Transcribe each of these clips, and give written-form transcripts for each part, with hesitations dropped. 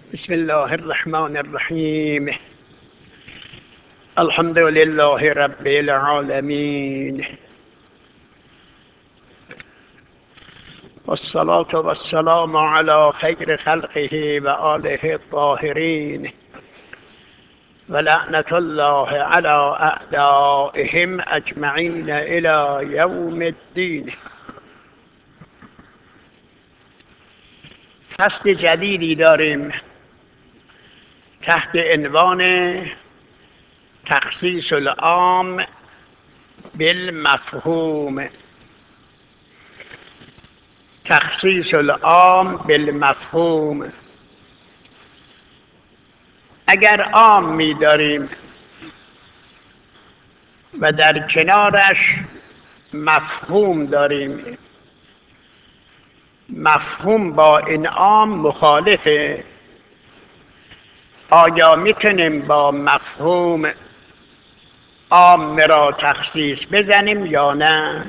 بسم الله الرحمن الرحیم. الحمد لله رب العالمین، والصلاة والسلام على خیر خلقه و آله الطاهرین، و لعنة الله على اعدائهم اجمعین الى یوم الدین. فصل جدیدی داریم تحت عنوان تخصیص العام بالمفهوم. تخصیص العام بالمفهوم. اگر عام می داریم و در کنارش مفهوم داریم، مفهوم با این عام مخالفه، آیا میتونیم با مفهوم عام را تخصیص بزنیم یا نه؟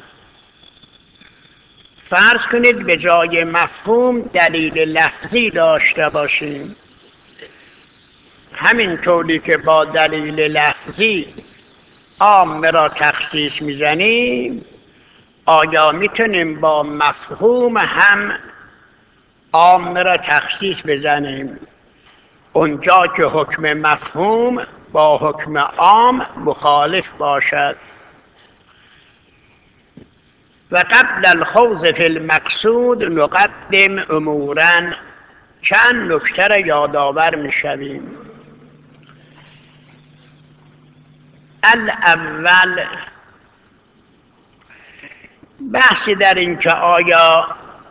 فرض کنید به جای مفهوم دلیل لفظی داشته باشیم. همینطوری که با دلیل لفظی عام را تخصیص میزنیم، آیا میتونیم با مفهوم هم عام را تخصیص بزنیم اونجا که حکم مفهوم با حکم عام مخالف باشد؟ و قبل الخوض فی المقصود نقدم امورا. چند نکته را یادآور میشویم. الاول، بحثی در این که آیا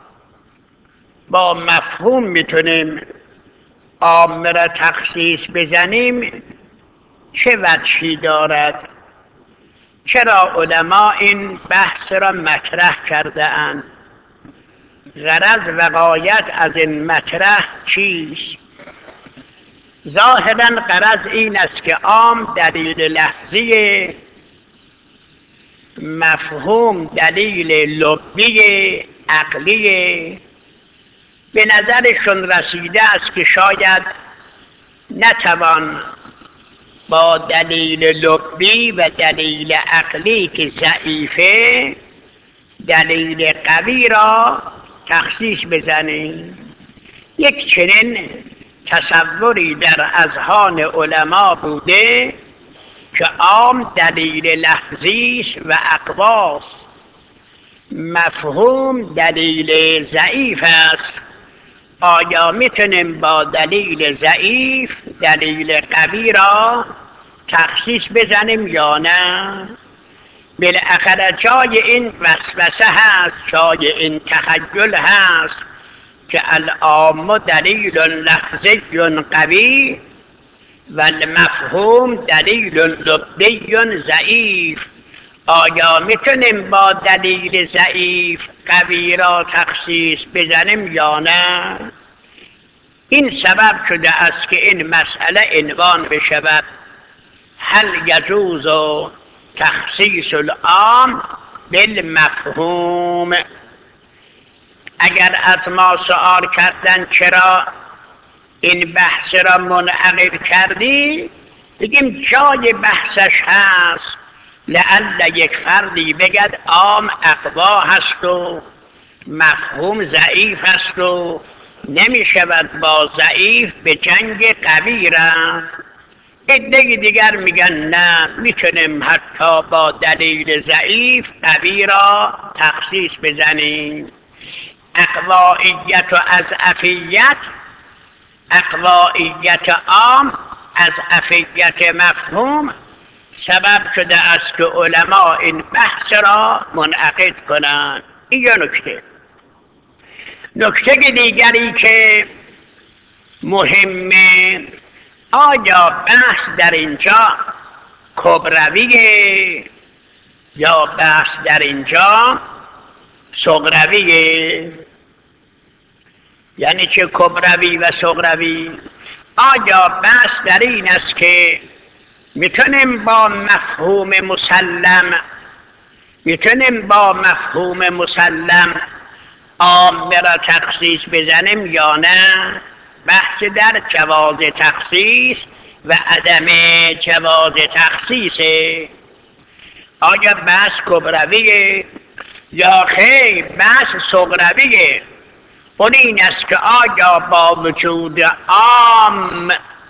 با مفهوم میتونیم عام را تخصیص بزنیم چه وجهی دارد؟ چرا علما این بحث را مطرح کرده اند؟ غرض و غایت از این مطرح چیست؟ ظاهرا غرض این است که عام دلیل لفظی، مفهوم دلیل لبی عقلی. به نظرشون رسیده است که شاید نتوان با دلیل لبی و دلیل عقلی که ضعیفه دلیل قوی را تخصیص بزنیم. یک چنین تصوری در اذهان علما بوده که عام دلیل لفظی و اقواست، مفهوم دلیل ضعیف است. آیا میتونیم با دلیل ضعیف دلیل قوی را تخصیص بزنیم یا نه؟ بالاخره جای این وسوسه هست، جای این تخیل هست که العام دلیل لفظی قوی و المفهوم دلیل لبی ضعیف. آیا میتونیم با دلیل ضعیف قوی را تخصیص بزنیم یا نه؟ این سبب شده است که این مسئله عنوان بشود هل یجوز تخصیص العام بالمفهوم. اگر از ما سؤال کردن چرا این بحث را منعقد کردی، بگیم جای بحثش هست. لعل یک فردی بگد عام اقوا هست و مفهوم ضعیف هست و نمی شود با ضعیف به جنگ قوی رفت. عده دیگر میگن نه، میتونیم حتی با دلیل ضعیف قوی را تخصیص بزنیم. اقوائیت و اضعفیت، اقوائیت عام اضعفیت مفهوم سبب شده است که علما این بحث را منعقد کنند. این یه نکته. نکته دیگری که مهمه، آیا بحث در اینجا کبرویه یا بحث در اینجا صغرویه؟ یعنی چه کبروی و صغروی؟ آیا بحث در این است که میتونیم با مفهوم مسلم عام را تخصیص بزنیم یا نه؟ بحث در جواز تخصیص و عدم جواز تخصیصه. آیا بحث کبرویه یا خیر بحث صغرویه؟ اون این است که آیا با وجود عام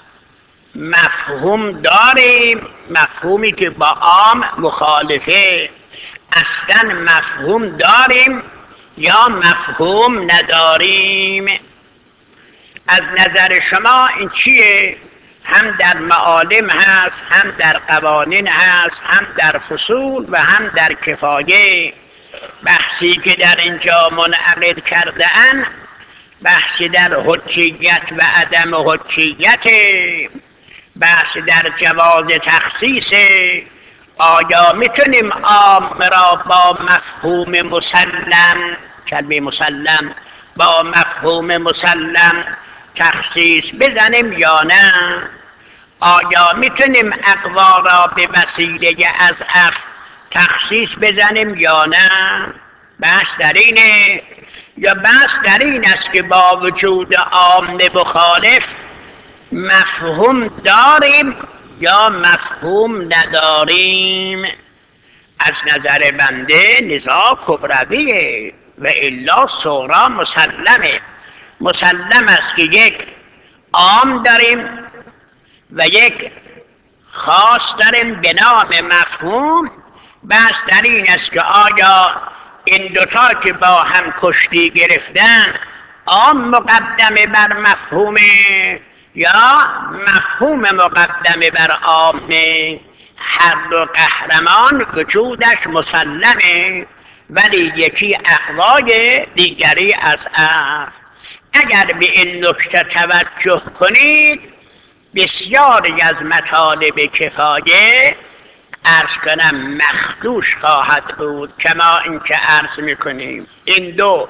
مفهوم داریم، مفهومی که با عام مخالفه، اصلا مفهوم داریم یا مفهوم نداریم؟ از نظر شما این چیه؟ هم در معالم هست، هم در قوانین هست، هم در فصول و هم در کفایه. بحثی که در اینجا منعقد کرده اند بحثی در حجیت و عدم حجیت، بحث در جواز تخصیص. آیا میتونیم عام را با مفهوم مسلم، کلمه مسلم، با مفهوم مسلم تخصیص بزنیم یا نه؟ آیا میتونیم اقوا را به وسیله اضعف تخصیص بزنیم یا نه؟ بحث در اینه. یا بحث در این است که با وجود عام مخالف مفهوم داریم یا مفهوم نداریم؟ از نظر بنده نزاع کبرویه و الا صغرا مسلمه. مسلم است که یک عام داریم و یک خاص داریم به نام مفهوم. بحث در این است که آیا این دوتا که با هم کشتی گرفتن عام مقدمه بر مفهومه یا مفهوم مقدمه بر عامه؟ هر دو قهرمان وجودش مسلمه ولی یکی اقوای دیگری اضعف. اگر به این نکته توجه کنید بسیاری از مطالب کفایه عرض کنم مخدوش خواهد بود کما اینکه عرض میکنیم. این دو.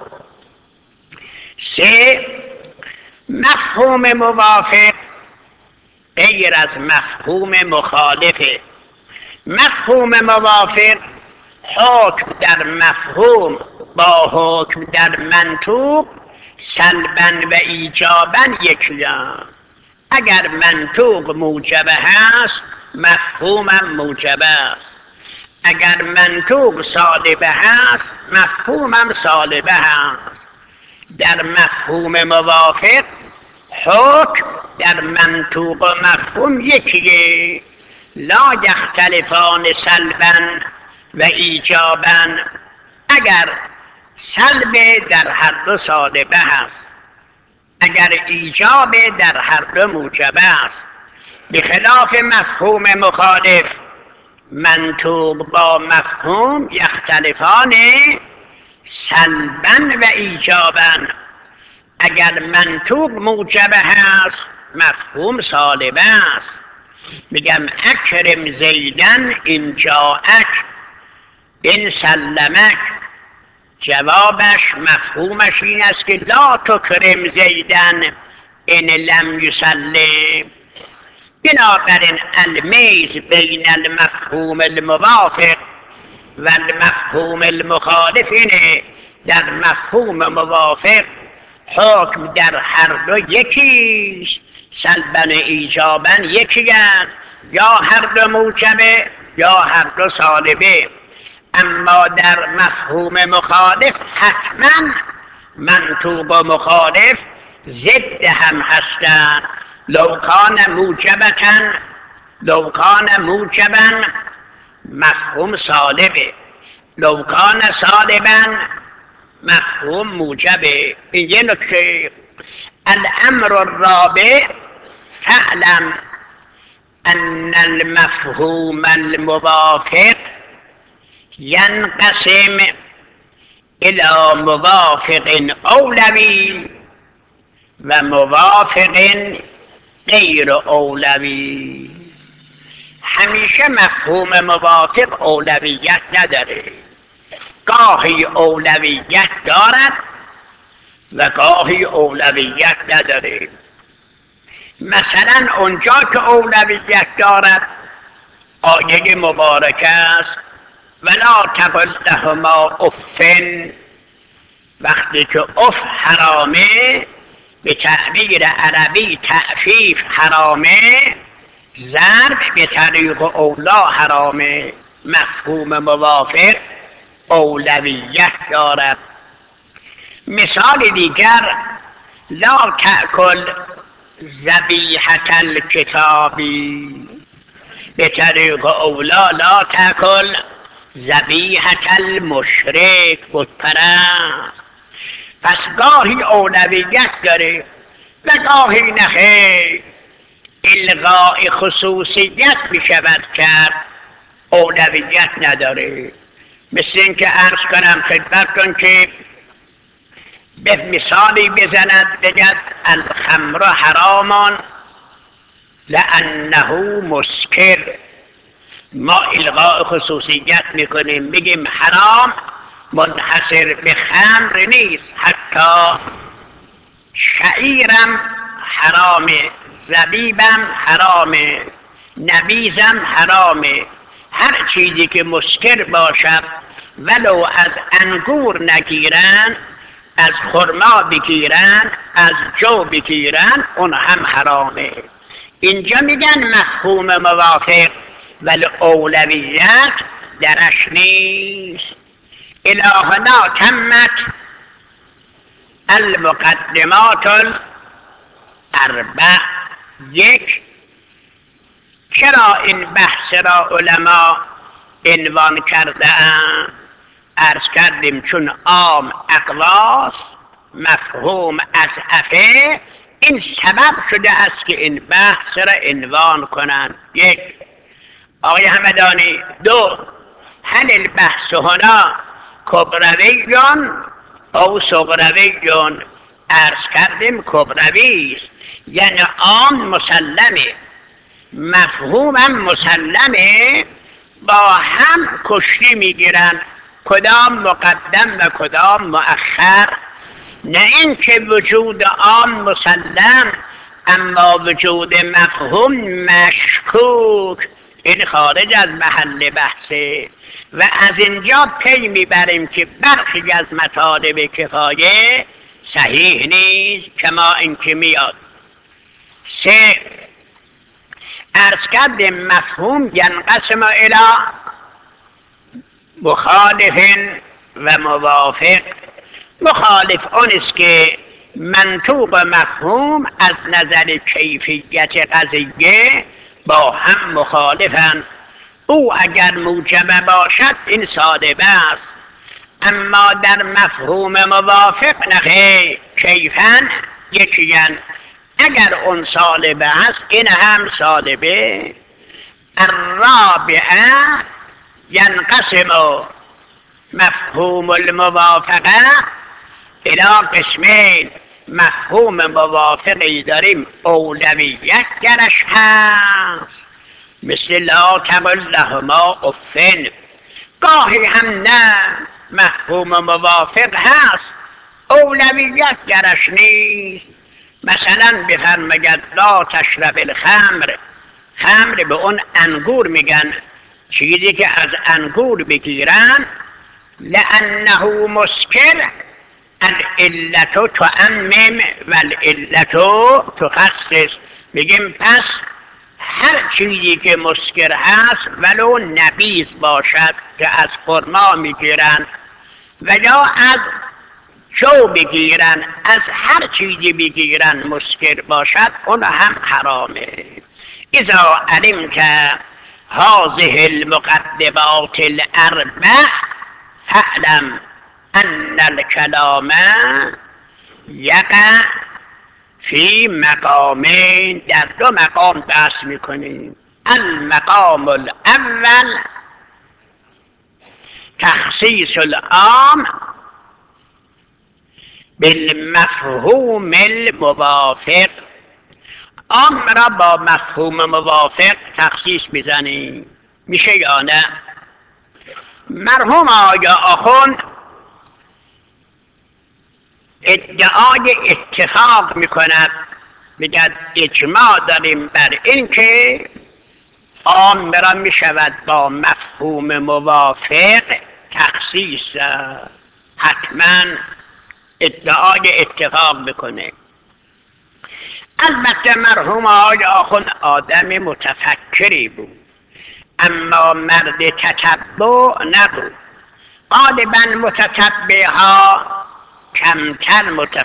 سه، مفهوم موافق غیر از مفهوم مخالفه. مفهوم موافق حکم در مفهوم با حکم در منطوق سلبا و ایجابا یکیان. اگر منطوق موجبه هست مفهومم موجبه است، اگر منطوق سالبه هست مفهومم سالبه هست. در مفهوم موافق حکم در منطوق و مفهوم یکیه، لا یختلفان سلبا و ایجابا. اگر سلب در هر دو سالبه هست، اگر ایجاب در هر دو موجبه است. بخلاف مفهوم مخالف منطوق با مفهوم یختلفان سلبا و ایجابا. اگر منطوق موجبه هست مفهوم سالبه است. میگم اکرم زیدن این جاءک این سلمک، جوابش مفهومش این است که لا تکرم زیدن این لم یسلم. بنابراین المیز بین المفهوم الموافق و المفهوم المخالف اینه در مفهوم موافق حکم در هر دو یکیست، سلبا ایجابا یکیست، یا هر دو موجبه یا هر دو سالبه. اما در مفهوم مخالف حتما منطوق و مخالف ضد هم هستند. لو کان موجبتن لو کان موجبا مفهوم سالبه، لو کان سالبا مفهوم موجبه. این یه نکته. الامر الرابع فاعلم ان المفهوم الموافق ینقسم الى موافق اولوی و موافق غیر اولوی. همیشه مفهوم موافق اولویت نداره، گاهی اولویت دارد و گاهی اولویت نداره. مثلا اونجا که اولویت دارد آیه مبارکه است ولا تقل لهما اف. وقتی که اف حرامه به تعبیر عربی تعفیف حرامه، ضرب به طریق اولا حرامه. مفهوم موافق اولویت دارد. مثال دیگر: لا تأکل ذبیحة الکتابی، به طریق اولا لا تأکل ذبیحة المشرک، بت پرست. پس گاهی اولویت داره و گاهی نخیر. الغاء خصوصیت میشود کرد، اولویت نداره. مثل اینکه عرض کنم خدمتتون که به مثالی بزند بگد الخمر حرام لانه مسکر. ما الغاء خصوصیت میکنیم، بگیم حرام منحصر به خمر نیست، حتی شعیرم حرامه، زبیبم حرامه، نبیزم حرامه. هر چیزی که مسکر باشد ولو از انگور نگیرن، از خرما بگیرن، از جو بگیرن، اون هم حرامه. اینجا میگن مفهوم موافق، ولی اولویت درش نیست. الهنا تمت المقدمات الاربع. یک، چرا این بحث را علما عنوان کرده‌اند؟ عرض کردیم چون عام اقواس، مفهوم اضعفه، این سبب شده است که این بحث را عنوان کنند. یک، آقای همدانی. دو، هل البحث هنا کبروی او صغروی؟ عرض کردیم کبروی است، یعنی عام مسلمه، مفهومم مسلمه، با هم کشتی میگیرن، کدام مقدم و کدام مؤخر. نه اینکه وجود عام مسلم اما وجود مفهوم مشکوک، این خارج از محل بحثه. و از اینجا پی میبریم که برخی از مطالب کفایه صحیح نیست، کما اینکه میاد. سه، عرض کردیم مفهوم ینقسم الی مخالف و موافق. مخالف اون است که منطوق مفهوم از نظر کیفیت قضیه با هم مخالفند. او اگر موجب باشد این صادبه است، اما در مفهوم موافق نخیر، کیفاً یکیاً. اگر اون صالبه است این هم صالبه. الرابعه ینقسم مفهوم الموافقه الی قسمین. مفهوم موافقی داریم اولویت درش هست، مثل لا تقل لهما اف. گاهی هم نه، مفهوم موافق هست، اولویت درش نیست. مثلا بفرماید لا تشرب الخمر. خمر به اون انگور میگن، چیزی که از انگور بگیرن. لانه مسکر العلة تعمم و العلة تخصص. میگیم پس هر چیزی که مسکر هست ولو نبیذ باشد که از خرما میگیرن و یا از جو بگیرن، از هر چیزی بگیرن مسکر باشد، اون هم حرامه. اذا علمت هذه المقدمات الاربع فاعلم ان الكلام یقع فی مقامین. در دو مقام بحث میکنیم. المقام الاول تخصیص العام بالمفهوم الموافق. عام را با مفهوم موافق تخصیص میزنیم، میشه یا نه؟ مرحوم آقا آخوند ادعای اتفاق میکند، میگد اجماع داریم بر این که عام را میشود با مفهوم موافق تخصیص. حتما ادعای اتفاق بکنه. البته مرحوم آقای آخوند آدم متفکری بود، اما مرد تتبع نبود. غالبا متتبعها کمتر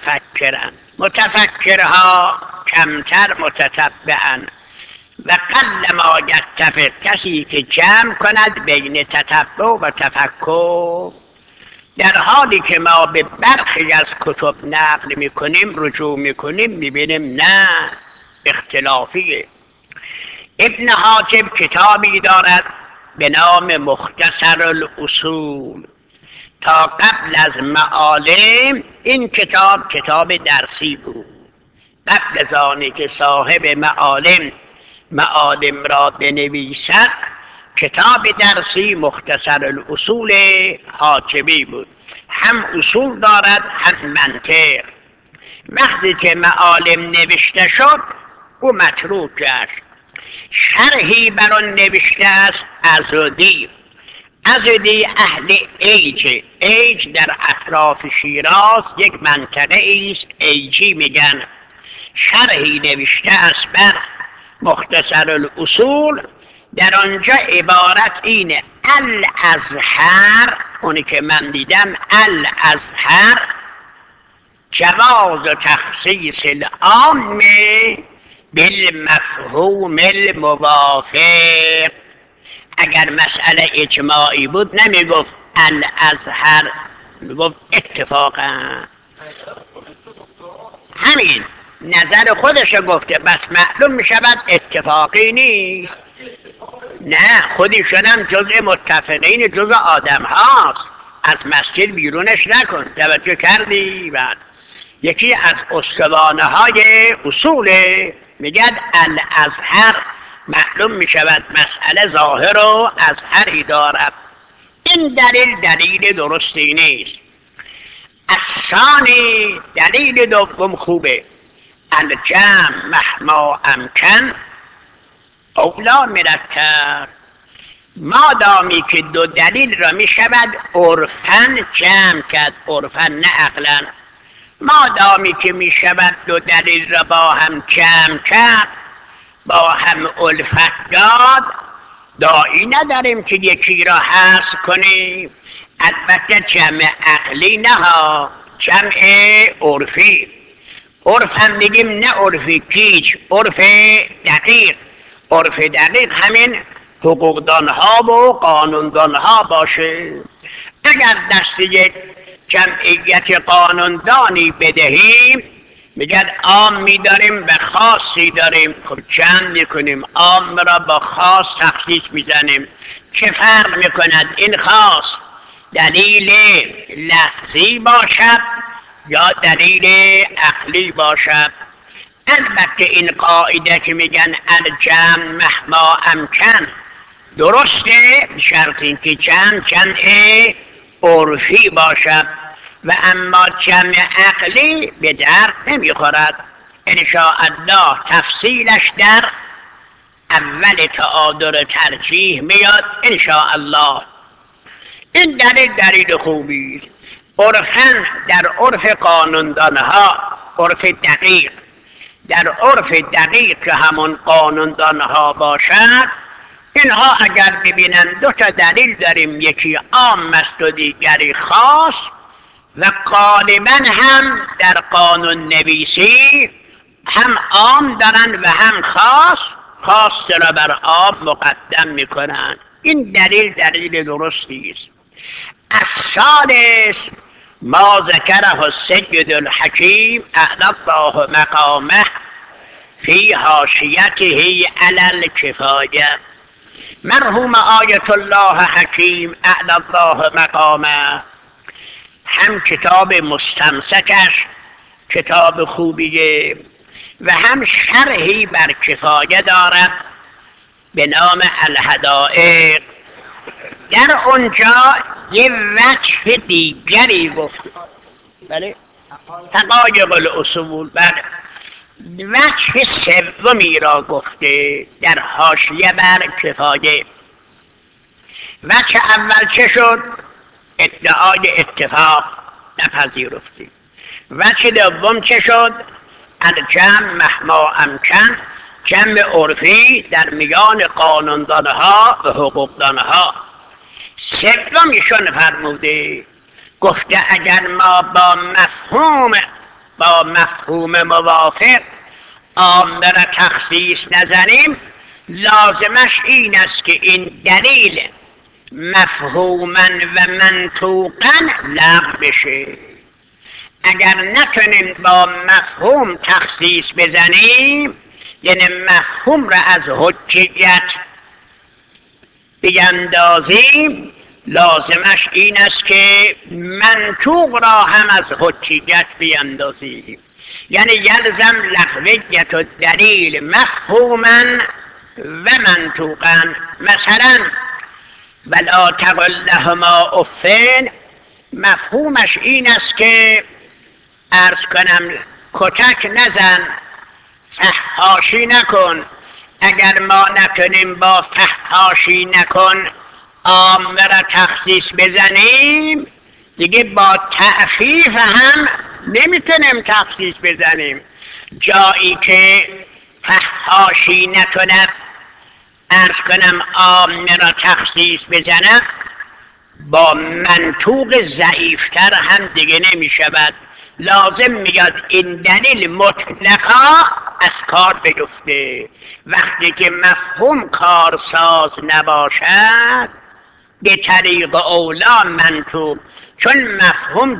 متفکرها کمتر متتبعن و قل ما یتفق، کسی که جمع کند بین تتبع و تفکر. در حالی که ما به برخی از کتب نقل میکنیم، رجوع میکنیم، میبینیم نه، اختلافیه. ابن حاجب کتابی دارد به نام مختصر الاصول. تا قبل از معالم این کتاب درسی بود. قبل از آنی که صاحب معالم را بنویسد، کتاب درسی مختصر الاصول حاجبی بود. هم اصول دارد هم منطق. وقتی که معالم نوشته شد او متروک گشت. شرحی بر آن نوشته است عضدی اهل ایج در اطراف شیراز یک منطقه است، ایجی میگن. شرحی نوشته است بر مختصر الاصول. در آنجا عبارت اینه: الازهر، اونی که من دیدم، الازهر جواز تخصیص العام بالمفهوم الموافق. اگر مسئله اجماعی بود نمیگفت الازهر، میگفت اتفاقا. همین نظر خودش گفته، بس معلوم میشود اتفاقی نیست. نه، خودشون هم جزء متفقین، جزء آدم هاست. از مسجد بیرونش نکن. توجه کردی؟ بعد یکی از استوانه های اصول میگن الازهر، معلوم میشود مسئله ظاهر و ازهری دارد. این دلیل درستی نیست. الثانی، دلیل دوم خوبه. الجمع مهما امکن اولا مرتب. مادامی که دو دلیل را می شود عرفاً جمع کرد، عرفاً نه عقلاً. مادامی که می شود دو دلیل را با هم جمع کرد، با هم الفت داد، داعی نداریم که یکی را حذف کنیم. البته جمع عقلی نه ها، جمع عرفی. عرف هم میگیم، نه عرفی پیچ، عرف دقیق. عرف دقیق همین حقوقدانها و قانوندانها باشه. اگر دست یک جمعیت قانوندانی بدهیم، میگن عام میداریم به خاصی داریم. خب جمع میکنیم، عام را با خاص تخصیص میزنیم. چه فرق میکند این خاص؟ دلیل لفظی باشد یا دلیل عقلی باشد. البته این قاعده که میگن الجمع مهما امکن درسته، شرط این که جمع عرفی باشد، و اما جمع عقلی به درد نمیخورد. انشاءالله تفصیلش در اول تعادل ترجیح میاد انشاءالله. این دلیل خوبی. عرفاً در عرف قانوندانها، عرف دقیق، در عرف دقیق که همون قانوندانها باشد، اینها اگر ببینن دو تا دلیل داریم، یکی عام است و دیگری خاص، و غالباً هم در قانون نویسی هم عام دارن و هم خاص را بر عام مقدم میکنن. این دلیل درستی است. الثالث ما ذکره السید الحکیم اعلی الله مقامه فی حاشیته علی الکفایه. مرحوم آیت الله حکیم اعلی الله مقامه هم کتاب مستمسکش کتاب خوبیه و هم شرحی بر کفایه دارد به نام الهدائق. در اونجا یه وجه دیگری گفت، بله، حقایق الاصول، بله، وجه سومی را گفته در حاشیه بر کفایه. وجه اول چه شد؟ ادعای اتفاق نپذیرفتی. وجه دوم چه شد؟ الجمع مهما امکن، جمع عرفی در میان قانوندانها و حقوقدانها. سوم ایشون فرموده، گفته اگر ما با مفهوم موافق عامه را تخصیص نزنیم، لازمش این است که این دلیل مفهوما و منطوقا لغو بشه. اگر نتونیم با مفهوم تخصیص بزنیم، یعنی مفهوم را از حجیت بیندازیم، لازمش این است که منطوق را هم از حجیت بیندازیم. یعنی یلزم لغویت الدلیل مفهوما و منطوقا. مثلا ولا تقل لهما اف، مفهومش این است که عرض کنم کتک نزن، فحاشی نکن. اگر ما نکنیم با فحاشی نکن عامه را تخصیص بزنیم، دیگه با تأخیف هم نمیتونیم تخصیص بزنیم. جایی که فحاشی نکند عرض کنم عامه را تخصیص بزنم، با منطوق ضعیفتر هم دیگه نمیشود. لازم میاد این دلیل مطلقا از کار بیفته. وقتی که مفهوم کارساز نباشد، به طریق اولا منطوق، چون مفهوم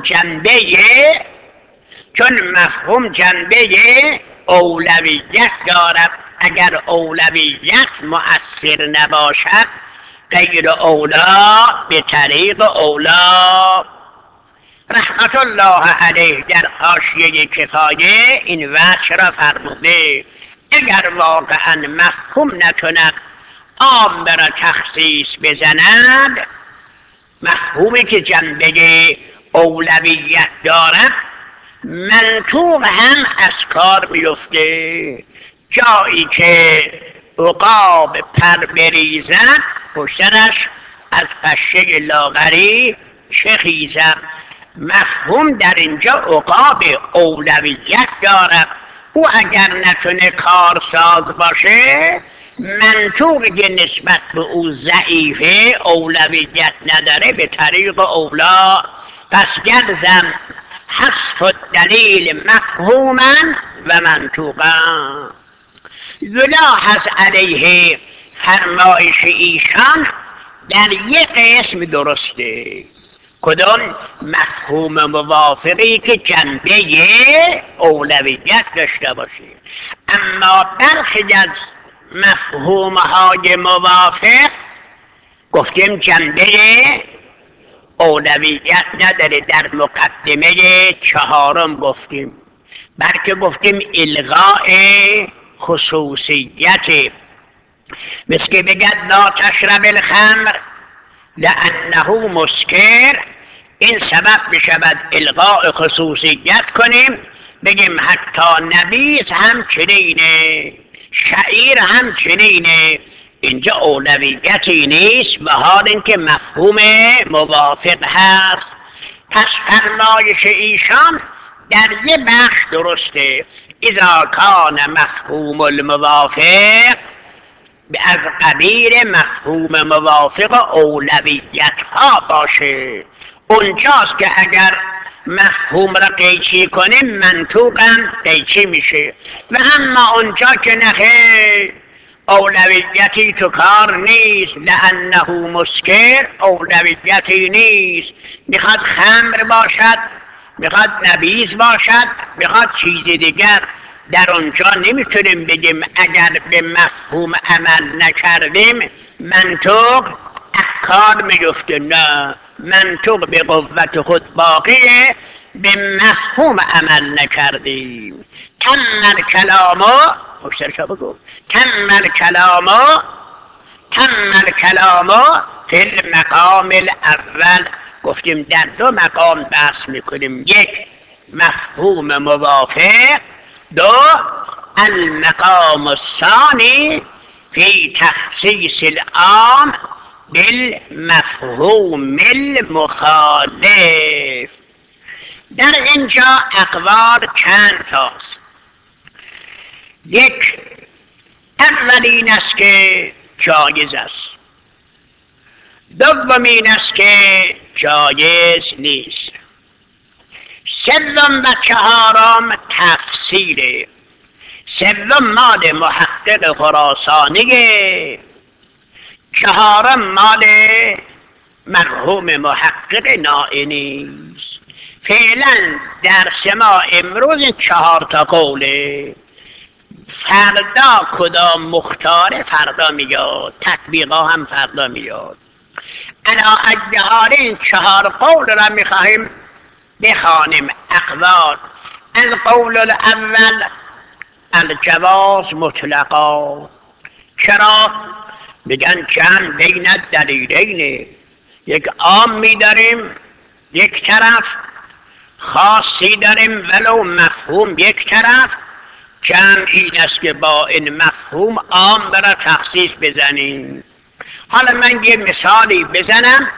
جنبه اولویت دارد. اگر اولویت مؤثر نباشد، غیر اولا به طریق اولا. رحمت الله علیه در حاشیه کفایه این وجه را فرموده، اگر واقعا مفهوم نکند عامه را تخصیص بزند، مفهومی که جنبه اولویت دارد، منطوق هم از کار میفته. جایی که عقاب پر بریزد، پشترش از پشه لاغری چه خیزد. مفهوم در اینجا عقاب اولویت دارد. او اگر نتونه کارساز باشه، منطوقی که نسبت به او ضعیفه، اولویت نداره، به طریق اولا. پس یلزم حذف الدلیل مفهوما و منطوقا. یلاحظ علیه فرمایش ایشان در یک قسم درسته. کدام؟ مفهوم موافقی که جنبه اولویت داشته باشه. اما برخی از مفهومهای موافق گفتیم جنبه اولویت نداره. در مقدمه 4 گفتیم، بلکه گفتیم الغاء خصوصیت. مثل که بگد لا تشرب الخمر لانه مسکر، این سبب بشود الغاء خصوصیت کنیم، بگیم حتی نبیذ هم چنینه، شعیر هم چنینه. اینجا اولویتی نیست، و حال اینکه مفهوم موافق هست. پس فرمایش ایشان در یه بخش درسته. اذا کان مفهوم الموافق از قبیل مفهوم موافق اولویت ها باشه، اونجاست که اگر مفهوم را قیچی کنیم منطوقا قیچی میشه. و اما اونجا که نخیر اولویتی تو کار نیست، لانه مسکر، اولویتی نیست، میخواد خمر باشد، میخواد نبیذ باشد، میخواد چیز دیگر، در اونجا نمیتونیم بگیم اگر به مفهوم عمل نکردیم منطوق کار میفته. نه، منطوق به قوت خود باقیه، به مفهوم عمل نکردیم. تم الکلام فی المقام الاول. گفتیم در 2 مقام بحث میکنیم، 1 مفهوم موافق، 2 المقام الثانی فی تخصیص العام بالمفهوم المخالف. در اینجا اقوال چند تاست. یک، اولین است که جایز است، دومین است که جایز نیست، سوم و چهارم تفسیره. سوم مال محقق خراسانیه، چهارم مال مرحوم محقق نائینی است. فعلا درس ما امروز این 4 تا قوله. فردا کدام مختاره فردا میاد، تطبیقا هم فردا میاد. علا ای حال این 4 قول را میخواهیم بخوانیم. اقوال: القول الاول الجواز مطلقا. چرا؟ میگن جمع بین دلیلینه، یک عامی داریم یک طرف، خاصی داریم ولو مفهوم یک طرف. جمع این است که با این مفهوم عام را تخصیص بزنیم. حالا من یه مثالی بزنم،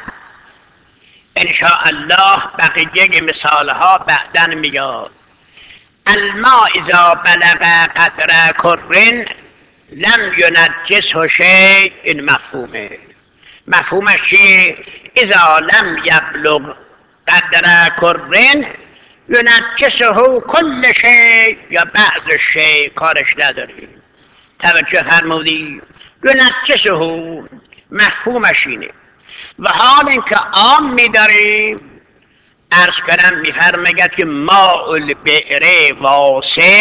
انشاءالله بقیه مثالها بعداً میاد. الماء اذا بلغ قدر کرن لم ینجسه شیء. این مفهومه. مفهومش چیه؟ اذا لم یبلغ قدر کرن ینجسه کل شیء یا بعض شیء، کارش نداریم. توجه فرمودی؟ ینجسه مفهومش اینه. و حال اینکه عام می‌داریم، عرض کنم می‌فرماید که ماء البئر واسع،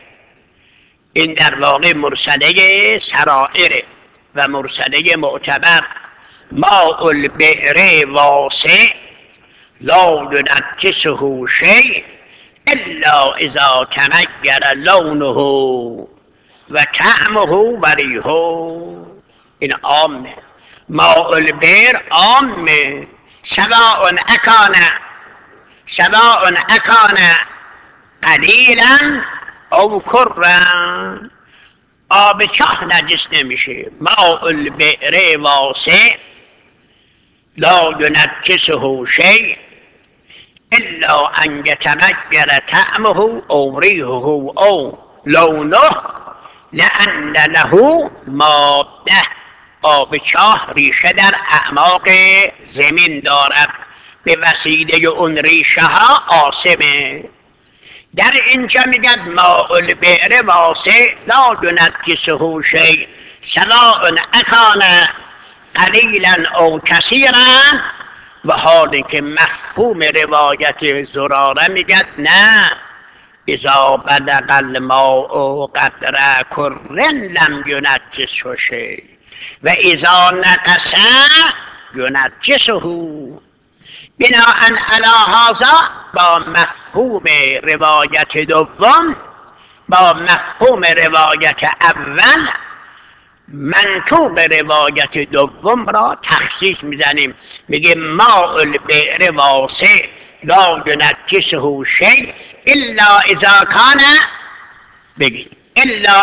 این در واقع مرسله سرائر و مرسله معتبر. ماء البئر واسع لا ینجسه شیء الا اذا تغیر لونه و طعمه و ریحه. این عامه. ماء البئر عامه، سواء اکان قلیلا او کرا. آب چاه نجس نمیشه. ماء البئر واسع لا ینجسه شیء الا ان یتغیر طعمه او ریحه او لونه لان له ماده. آب چاه ریشه در اعماق زمین دارد، به وسیله اون ریشه ها آسمه. در اینجا میگد ماء البئر واسع لا ینجسه شیء سواء اکان قلیلا او کثیرا. و حالی که مفهوم روایت زراره میگد نه، اذا بلغ الماء قدر کرن لم ینجسه شیء و اذا نقص ینجسه. بناء علی هذا با مفهوم روایت دوم، با مفهوم روایت اول، منطوق روایت دوم را تخصیص میزنیم. میگه ماء البئر واسع لا ینجسه شیء الا اذا کان، بگی الا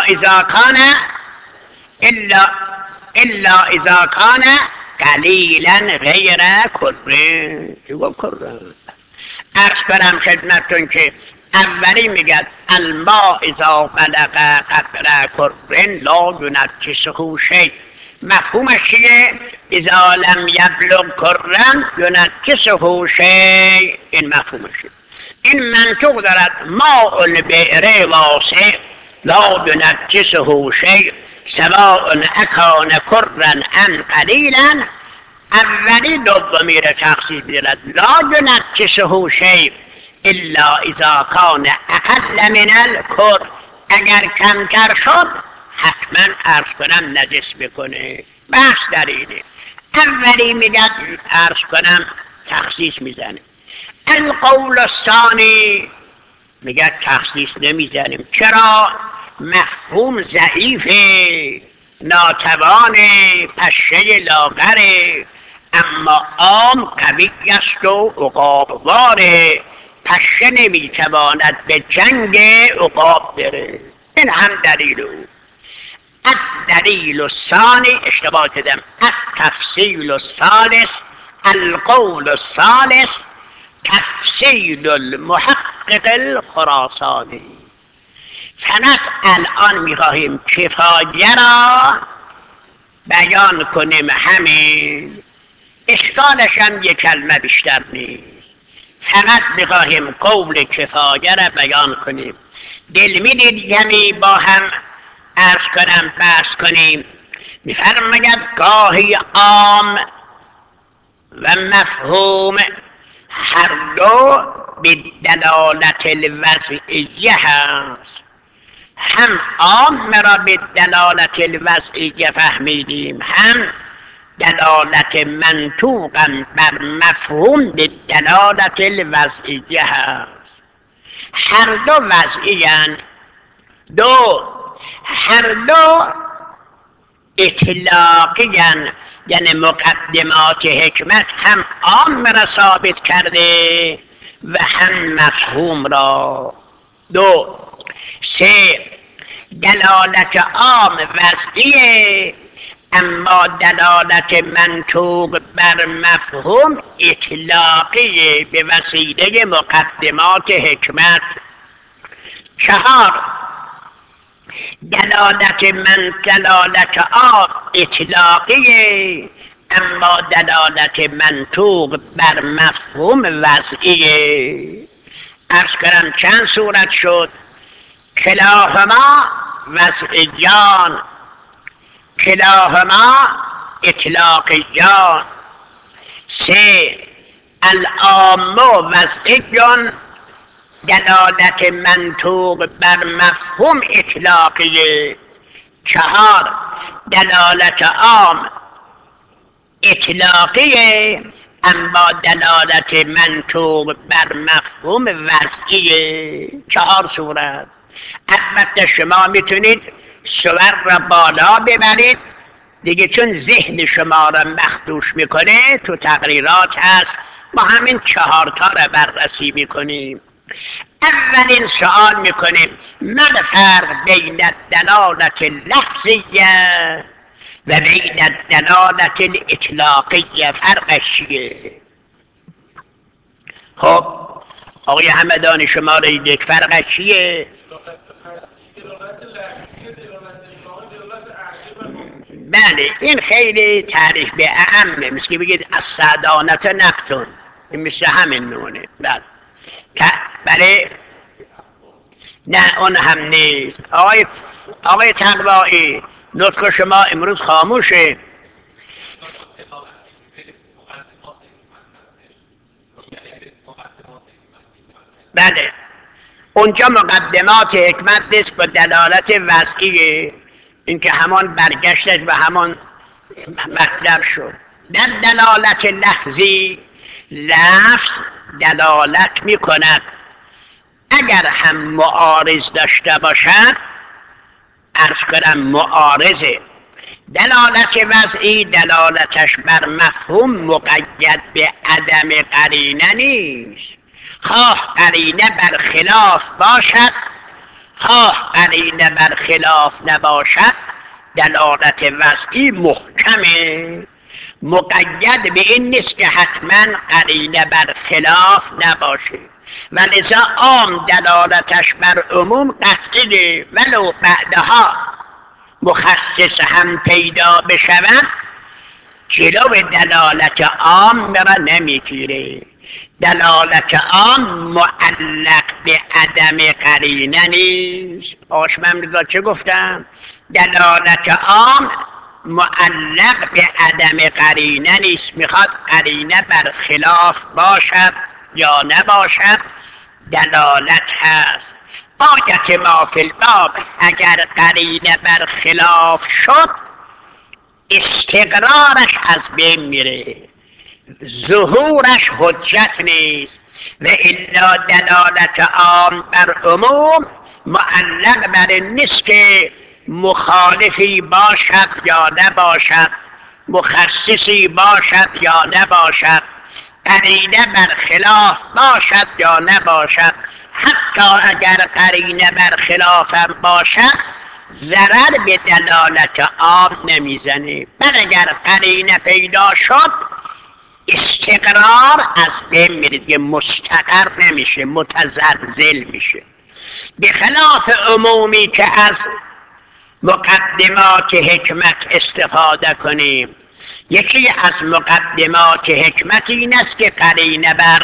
اذا کان قلیلا غیر کرن. عرض کنم خدمتتون که اولی میگد الماء اذا بلغ قدر کرن لا ینجسه شیء. مفهومش چیه؟ اذا لم یبلغ کرن ینجسه شیء. این مفهومشه. این منطوق دارد ماء البئر واسع لا ینجسه شیء سواء اکان کرن ام قلیلا. اولی دومی را تخصیص دارد لا ینجسه شیء الا اذا کان اقل من الکر. اگر کمتر شد حتما عرض کنم نجس بکنه. بحث در اینه. اولی میگد عرض کنم تخصیص میزنه. القول الثانی میگد تخصیص نمیزنیم. چرا؟ مفهوم ضعیفه، ناتوانه، پشه لاغره، اما عام قوی است و عقابواره. پشه نمیتواند به جنگ عقاب بره. این هم دلیل او. الدلیل الثانی، اشتباه کردم، التفصیل الثالث القول الثالث تفصیل المحقق الخراسانی. فقط الان میخواهیم کفایه را بیان کنیم، همین. اشکالش هم یک کلمه بیشتر نیست، فقط میخواهیم قول کفایه را بیان کنیم. دل میدید کمی با هم عرض کنم بحث کنیم. میفرماید گاهی عام و مفهوم هر دو به دلالت الوضعیه هست. هم عام را به دلالت الوضعیه فهمیدیم، هم دلالت منطوقا بر مفهوم به دلالت الوضعیه هست. هر دو وضعیان، هر دو اطلاقیان، یعنی مقدمات حکمت هم عام را ثابت کرده و هم مفهوم را. سه، دلالت عام وضعیه، اما دلالت منطوق بر مفهوم اطلاقی به وسیله مقدمات حکمت. چهار، دلالت عام اطلاقی، اما دلالت منطوق بر مفهوم وضعیه. عرض کنم چند صورت شد؟ کلاهما وضعیان، کلاهما اطلاقیان. سه، العام وضعیان، دلالت منطوق بر مفهوم اطلاقیه. چهار، دلالت عام اطلاقیه، اما دلالت منطوق بر مفهوم وضعیه. چهار صورت. البته شما میتونید صور را بالا ببرید دیگه، چون ذهن شما را مخدوش میکنه تو تقریرات هست، ما همین چهارتا را بررسی میکنیم. اولین سوال میکنیم ما الفرق بین الدلالت اللفظیه و بین الدلالت الاطلاقیه؟ فرقش چیه؟ خب آقای همدانی شما را یک فرقش چیه؟ بله این خیلی تعریف به اهمه، مثل که بگید السعدانت نقطون، این مثل همین نونه. بله نه اون هم نیست. آقای تقوایی نطق شما امروز خاموشه. بله اونجا مقدمات حکمت نیست با دلالت وضعیه، این که همان برگشتش و همان مطلب شد. در دلالت لفظی لفظ دلالت می کند، اگر هم معارض داشته باشد، عرض کنم معارضه. دلالت وضعی دلالتش بر مفهوم مقید به عدم قرینه نیست، خواه قرینه بر خلاف باشد خواه قرینه بر خلاف نباشد. دلالت وضعی محکمه، مقید به این نیست که حتما قرینه بر خلاف نباشه، و لذا عام دلالتش بر عموم قطعیه، ولو بعدها مخصص هم پیدا بشود جلو دلالت عام را نمیگیره. دلالت عام معلق به عدم قرینه نیست. آشمم چه گفتم؟ دلالت عام معلق به عدم قرینه نیست، میخواد قرینه بر خلاف باشد یا نباشد دلالت هست. آیت ما فی الباب اگر قرینه بر خلاف شد استقرارش از بین میره، ظهورش حجت نیست. و الا دلالت عام بر عموم معلق بر این نیست که مخالفی باشد یا نباشد، مخصصی باشد یا نباشد، قرینه بر خلاف باشد یا نباشد. حتی اگر قرینه بر خلافم باشد ضرر به دلالت عام نمیزنه، بل اگر قرینه پیدا شد استقرار از بین میره، مستقر نمیشه، متزلزل میشه. به خلاف عمومی که از مقدمات حکمت استفاده کنیم. یکی از مقدمات حکمت این است که قرینه بر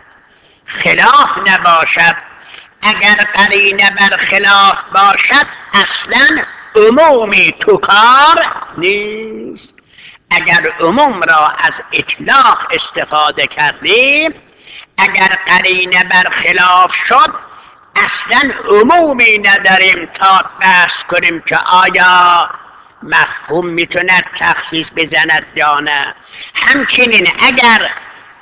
خلاف نباشد. اگر قرینه بر خلاف باشد اصلا عمومی تو کار نیست. اگر عموم را از اطلاق استفاده کردیم، اگر قرینه بر خلاف شد اصلا عمومی نداریم تا بحث کنیم که آیا مفهوم میتوند تخصیص بزند یا نه. همچنین اگر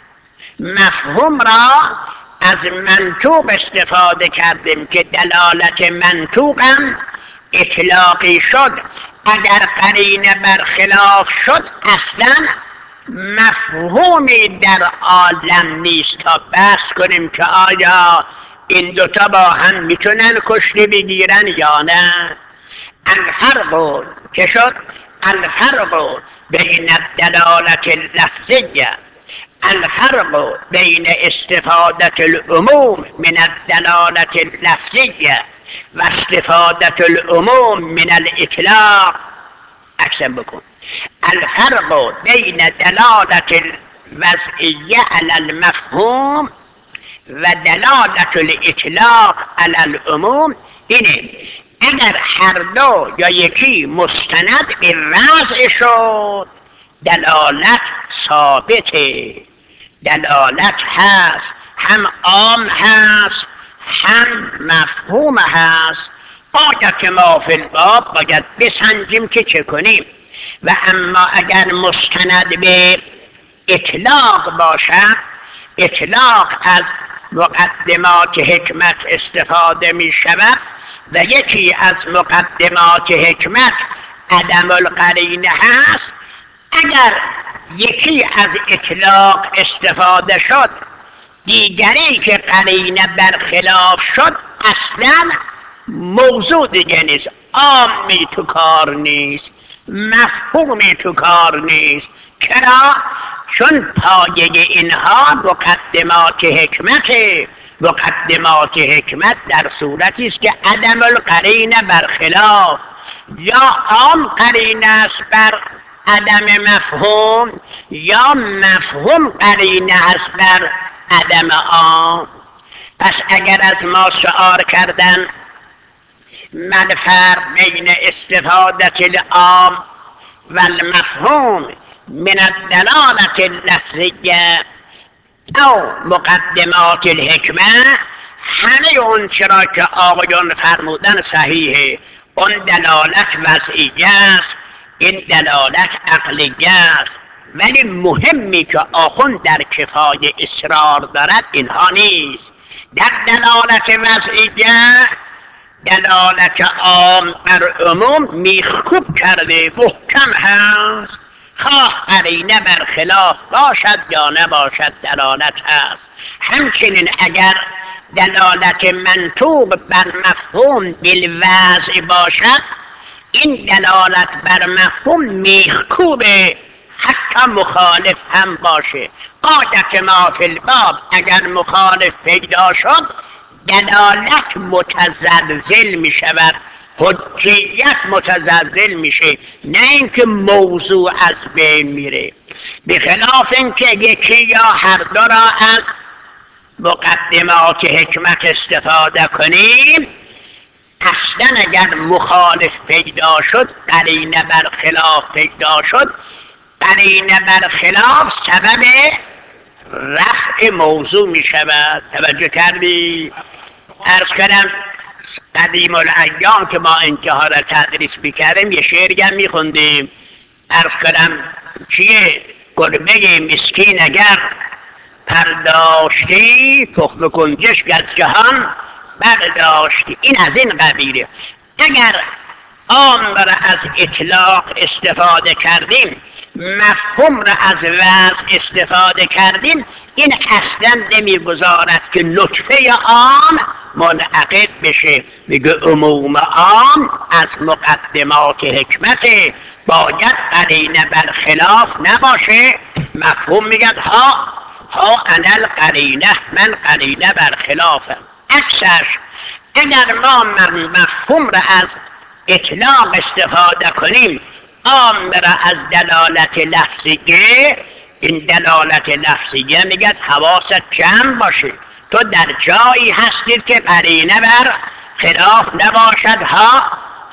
مفهوم را از منطوق استفاده کردیم که دلالت منطوقم اطلاقی شد، اگر قرینه بر خلاف شد اصلا مفهومی در عالم نیست تا بحث کنیم که آیا این دوتا با هم میتونن کشتی بگیرن یا نه. الفرق که شد الفرق بین الدلالت اللفظیه، الفرق بین استفادة العموم من الدلالة اللفظية و استفادة العموم من الاطلاق. اکسن بکن. الفرق بین دلالة الوضعیه على المفهوم و دلالة الاطلاق على العموم اینه اگر هر دو یا یکی مستند به وضع شد دلالت ثابته، دلالت هست، هم عام هست هم مفهوم هست. باید ما فی الباب باید بسنجیم که چه کنیم. و اما اگر مستند به اطلاق باشد، اطلاق از مقدمات حکمت استفاده می شود و یکی از مقدمات حکمت عدم القرینه هست. اگر یکی از اطلاق استفاده شد دیگری که قرینه برخلاف شد اصلا موضوع دیگه نیست، عامی تو کار نیست، مفهومی تو کار نیست. چرا؟ چون پایه اینها مقدمات حکمته. مقدمات حکمت در صورتی است که عدم القرینه برخلاف یا عام قرینه است بر عدم مفهوم یا مفهوم قرینه است بر عدم عام. پس اگر از ما سؤال کردن ما الفرق بین استفادة العام و المفهوم من الدلالة اللفظیه او مقدمات الحکمه، همه اون چرا که آقایان فرمودن صحیحه. اون دلالت وضعیه است، این دلالت عقلیه است. ولی مهمی که آخوند در کفایه اصرار دارد اینها نیست. در دلالت وضعیه دلالت عام بر عموم میخکوب کرده، محکم هست. خواه قرینه بر خلاف باشد یا نباشد دلالت هست. همچنین اگر دلالت منطوق بر مفهوم بالوضع باشد این دلالت بر مفهوم میخکوبه حتی مخالف هم باشه. قاعدت ما فی الباب اگر مخالف پیدا شد دلالت متزلزل می شود، حجیت متزلزل میشه، نه اینکه موضوع از بین میره. بخلاف اینکه یکی یا هر دو را از مقدمات حکمت استفاده کنیم اصلا اگر مخالف پیدا شد قرینه بر خلاف پیدا شد، قرینه بر خلاف سبب رفع موضوع می شود. توجه کردی؟ عرض کردم قدیم الایام که ما اینجاها را تدریس میکردیم یه شعر می خوندیم. عرض کردم چیه؟ گربه مسکین اگر پرداشتی تخم کنجش از جهان برداشتی. این از این قبیله. اگر عام را از اطلاق استفاده کردیم مفهوم را از وضع استفاده کردیم این اصلا نمیگذارد که نطفه عام منعقد بشه. میگه عموم عام از مقدمات حکمت باید قرینه بر خلاف نباشه. مفهوم میگه ها انا القرینه، من قرینه بر خلافم. عکسش اگر ما مفهوم را از اطلاق استفاده کنیم، عام را از دلالت لفظیه، این دلالت لفظیه میگه حواست جمع باشه. تو در جایی هستید که قرینه بر خلاف نباشد. ها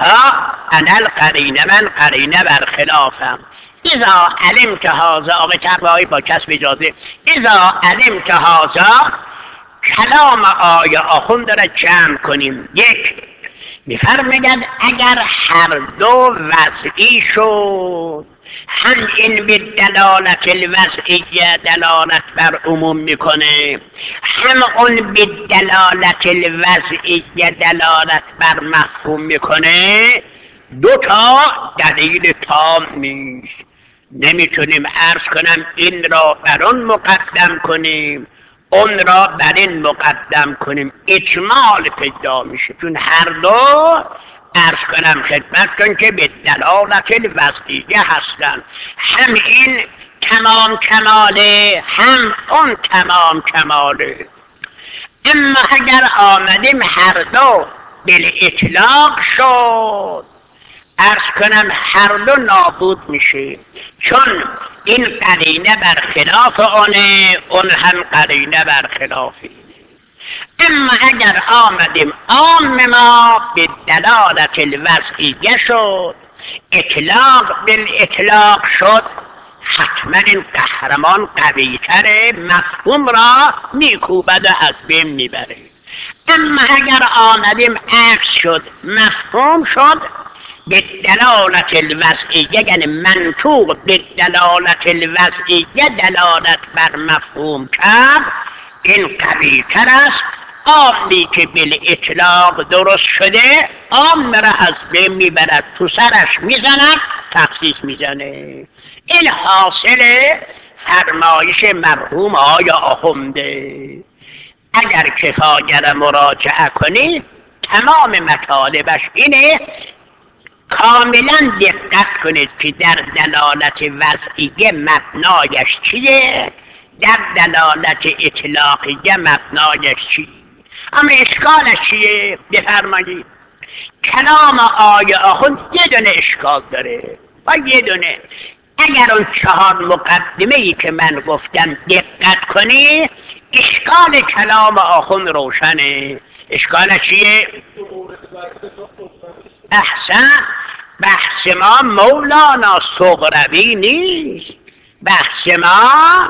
انا القرینه، من قرینه بر خلافم. اذا علمت هذا، آقای تقوایی با کسب اجازه، اذا علمت هذا، کلام آیه آخوند را جمع کنیم. یک، میفرماید اگر هر دو وضعی شد، هم این به دلالت الوضعیه دلالت بر عموم میکنه، هم اون به دلالت الوضعیه دلالت بر مفهوم میکنه، دو تا دلیل تام نیست. نمیتونیم عرض کنم این را بر اون مقدم کنیم، اون را بر این مقدم کنیم، اجمال پیدا میشه. چون هر دو عرض کنم خدمتتون که به دلالت الوضعیه هستن، هم این تمام کماله، هم اون تمام کماله. اما اگر آمدیم هر دو بالاطلاق شد، عرض کنم هر دو نابود میشه، چون این قرینه بر خلاف اونه، اون هم قرینه بر خلاف اینه. اما اگر آمدیم عام ما به دلالت الوضعیه شد، اطلاق بالاطلاق شد، حتما این قهرمان قوی‌تره، مفهوم را میکوبد و از بین میبره. اما اگر آمدیم عکس شد، مفهوم شد، به دلالت الوضعیه، یعنی منطوق به دلالت الوضعیه دلالت بر مفهوم کرد، این قوی‌تر است. عامی که بالاطلاق درست شده، عام را از بین میبرد، تو سرش میزند، تخصیص میزنه. این حاصل فرمایش مرحوم آقای آخونده. اگر کفایه را مراجعه کنید، تمام مطالبش اینه. کاملا دقت کنید که در دلالت وضعیه مبنایش چیه، در دلالت اطلاقیه مبنایش چیه. اما اشکالش چیه؟ بفرمایید. کلام آیه آخوند یه دونه اشکال داره و یه دونه. اگر اون 4 مقدمه ای که من گفتم دقت کنی، اشکال کلام آخوند روشنه. اشکالش چیه؟ احسن. بحث ما مولانا صغروی نیست، بحث ما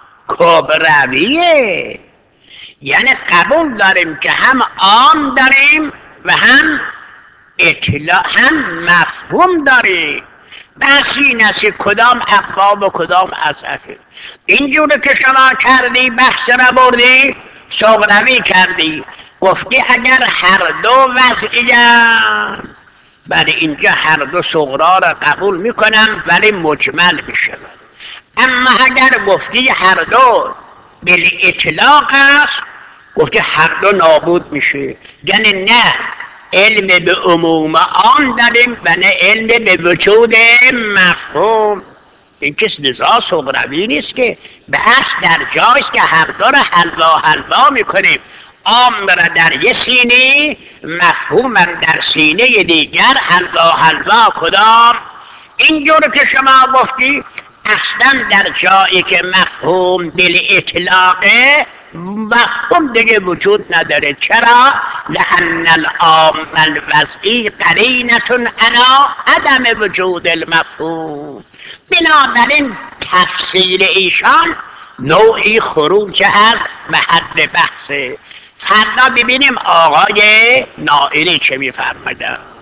کبرویه. یعنی قبول داریم که هم عام داریم و هم اطلاع، هم مفهوم داریم. بحث این است که کدام اقوام و کدام اضعفه. اینجوری که شما کردی، بحث را بردی صغروی کردی، گفتی اگر هر دو وضعی‌اند، برای اینجا هر دو صغرا را قبول میکنم ولی مجمل میشه. اما اگر گفتی هر دو بالاطلاق است، گفتی هر دو نابود میشه. یعنی نه علم به عموم آن داریم و نه علم به وجود مفهوم. این کس نزاع صغروی نیست که بحث در جایست که هر دو را حلوا میکنیم. عام را در یه سینه، مفهوم در سینه دیگر، حلوا کدام؟ اینجور که شما گفتی اصلا در جایی که مفهوم بالاطلاقه، مفهوم دیگه وجود نداره. چرا؟ لأن العام الوضعی قرینة علی عدم وجود المفهوم. بنابراین تفصیل ایشان نوعی خروج از محل بحثه. فردا ببینیم آقای نائری چه میفرمایند.